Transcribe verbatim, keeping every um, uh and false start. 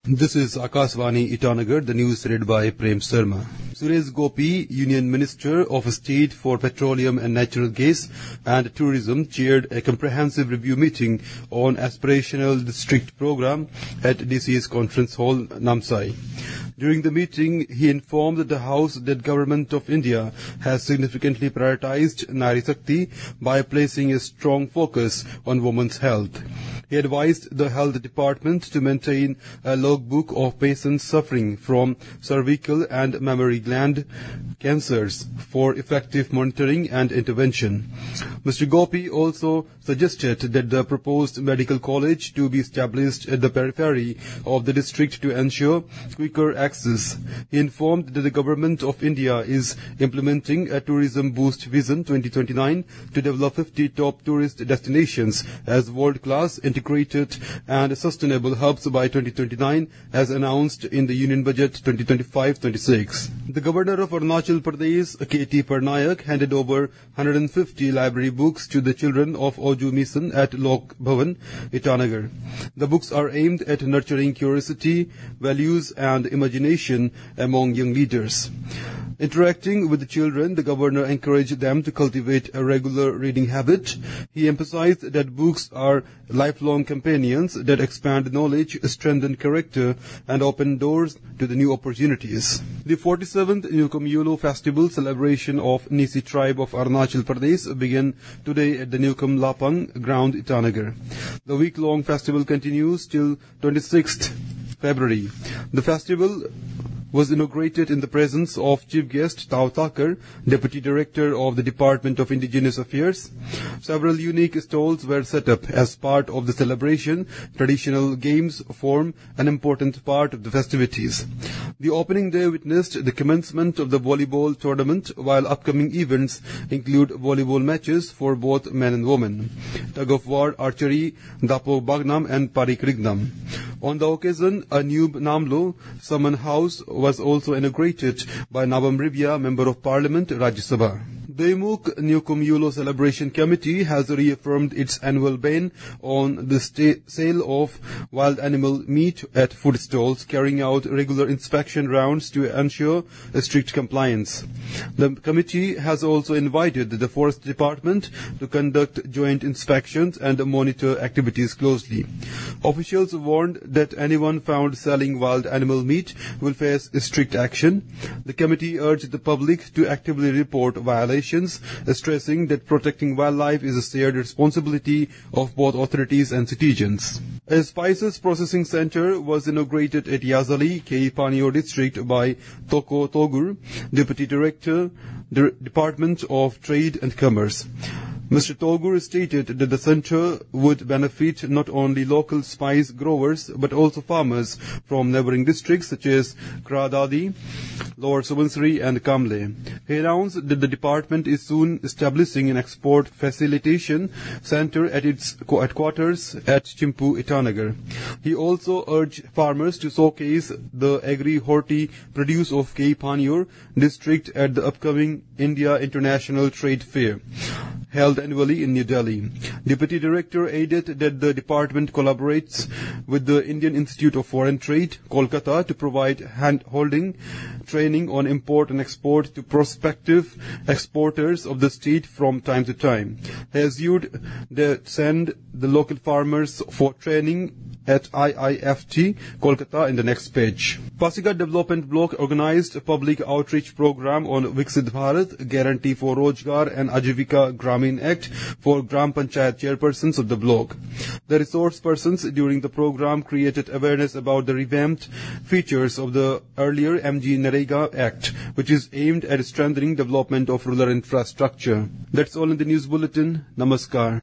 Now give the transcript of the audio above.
This is Akashvani Itanagar, the news read by Prem Sharma. Suresh Gopi, Union Minister of State for Petroleum and Natural Gas and Tourism, chaired a comprehensive review meeting on aspirational district program at D C S Conference Hall, Namsai. During the meeting, he informed the House that Government of India has significantly prioritized Nari Shakti by placing a strong focus on women's health. He advised the Health Department to maintain a logbook of patients suffering from cervical and mammary gland cancers for effective monitoring and intervention. Mister Gopi also suggested that the proposed medical college to be established at the periphery of the district to ensure quicker access. He informed that the Government of India is implementing a tourism boost vision twenty twenty-nine to develop fifty top tourist destinations as world-class integrated and sustainable hubs by twenty twenty-nine, as announced in the Union Budget twenty twenty-five twenty-six. The Governor of Arunachal Pradesh, K T Parnayak, handed over one hundred fifty library books to the children of Oju Mission at Lok Bhavan, Itanagar. The books are aimed at nurturing curiosity, values and imagination among young leaders. Interacting with the children, the governor encouraged them to cultivate a regular reading habit. He emphasized that books are lifelong companions that expand knowledge, strengthen character, and open doors to the new opportunities. The forty-seventh Newcomb Yulo Festival celebration of Nisi tribe of Arunachal Pradesh began today at the Newcomb Lapang ground, Itanagar. The week-long festival continues till twenty-sixth February. The festival was inaugurated in the presence of Chief Guest Tao Thakur, Deputy Director of the Department of Indigenous Affairs. Several unique stalls were set up as part of the celebration. Traditional games form an important part of the festivities. The opening day witnessed the commencement of the volleyball tournament, while upcoming events include volleyball matches for both men and women, tug of war, archery, Dapo Bagnam and Parikrigdam. On the occasion, a new Namlo Saman House was also inaugurated by Nabam Rivia, Member of Parliament, Rajya Sabha. The Imuk Newcomb Yulo Celebration Committee has reaffirmed its annual ban on the sta- sale of wild animal meat at food stalls, carrying out regular inspection rounds to ensure strict compliance. The committee has also invited the Forest Department to conduct joint inspections and monitor activities closely. Officials warned that anyone found selling wild animal meat will face strict action. The committee urged the public to actively report violations, stressing that protecting wildlife is a shared responsibility of both authorities and citizens. A spices processing center was inaugurated at Yazali, K E Panio district by Toko Togur, Deputy Director, the Department of Trade and Commerce. Mister Togur stated that the center would benefit not only local spice growers but also farmers from neighboring districts such as Kradadi, Lower Subansiri and Kamle. He announced that the department is soon establishing an export facilitation center at its headquarters at Chimpu, Itanagar. He also urged farmers to showcase the agri-horti produce of K E Panio district at the upcoming India International Trade Fair, held annually in New Delhi. Deputy Director added that the department collaborates with the Indian Institute of Foreign Trade, Kolkata, to provide hand-holding training on import and export to prospective exporters of the state from time to time. He assured that send the local farmers for training at I I F T, Kolkata in the next page. Pasigat Development Block organized a public outreach program on Viksit Bharat, Guarantee for Rojgar and Ajivika Gramin Act for Gram Panchayat chairpersons of the block. The resource persons during the program created awareness about the revamped features of the earlier M G Narega Act, which is aimed at strengthening development of rural infrastructure. That's all in the news bulletin. Namaskar.